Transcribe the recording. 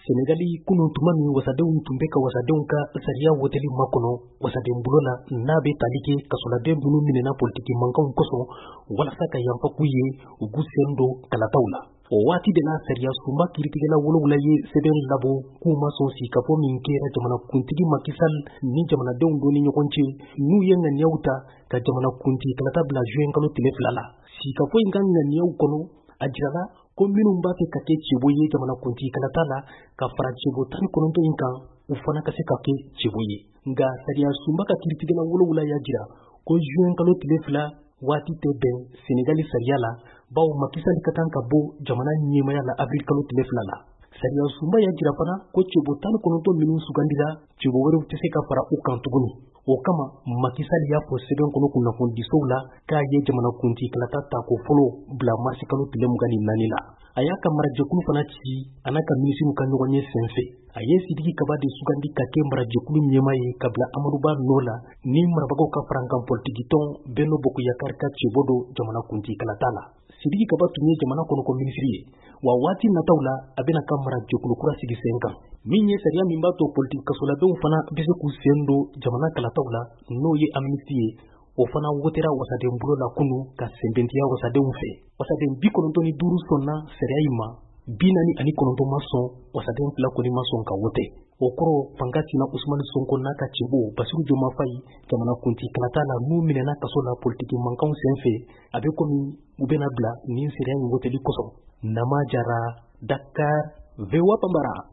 Senegali kunun tuma min wasadenw tun bɛ ka wasadenw ka sariya woteli makɔnɔ wasaden bolo la n'a bɛ tali kɛ kasoladen minnu minɛna politiki mankanw kosɔn walasa ka yanfa k'u ye u k'u sen don kalataw la. O waati de la sariya sunba kiiritigɛla 7 ye sɛbɛn labɔ k'u ma sɔn sikafɔ min kɛra jamanakuntigi Macky Sall ni jamanadenw don ni ɲɔgɔn cɛ n'u ye ŋaniyaw ta ka jamanakuntigi kalata bila juin kalo tile 2 la. Sikafɔ in ka ŋaniyaw kɔnɔ a jirala ko minnu b'a fɛ ka kɛ cɛbo ye jamanakuntigi kalata la ka fara cɛbo 19 in kan u fana ka se ka kɛ cɛbo ye. Nka sariya sunba ka kiiritigɛla 7 y'a jira ko juin kalo tile 2 waati tɛ bɛn Senegali sariya la bawo Macky Sall ka kan ka bɔ jamana ɲɛmaya la avril kalo tile 2 la. Sariya sunba y'a jira fana ko cɛbo 19 minnu sugandira cɛbo wɛrɛw tɛ se ka fara u kan tuguni. O kama Macky Sall y'a fɔ sɛbɛn kɔnɔ kunnafonidisow la k'a ye jamanakuntigi kalata ta ko fɔlɔ bila mars kalo tile 24 la. A y'a ka marajɛkulu fana ci a n'a ka minisiriw ka ɲɔgɔn ye sen fɛ. A ye Sidiki Kaba de sugandi ka kɛ marajɛkulu ɲɛma ye ka bila Amadou Ba nɔ la ni marabagaw ka farankan politiki tɔn Benno Bokk Yakaar ka cɛbo do jamanakuntigi kalata la. Sidiki Kaba tun ye jamana kɔnɔko minisiri ye wa waati nataw la a bɛna ka marajɛkulu kura sigi sen kan min ye sariya min b'a to politiki kasoladenw fana bɛ se k'u sen don jamana kalataw la n'o ye amnistie ye. O fana wotera wasaden bolo la kunu ka sɛbɛntiya wasadenw fɛ. Wasaden 95 sɔnna sariya in ma 49 ma sɔn wasaden 2 kɔni ma sɔn ka wote. O kɔrɔ fanga sina Usmani Sonko n'a ka cɛbo Basiru Joma Fayi jamanakuntigi kalata la n'u minɛna kaso la politiki mankanw sen fɛ a bɛ komi u bɛna bila nin sariya in woteli kosɔn. Nama Jara, Dakar, VOA Bambara.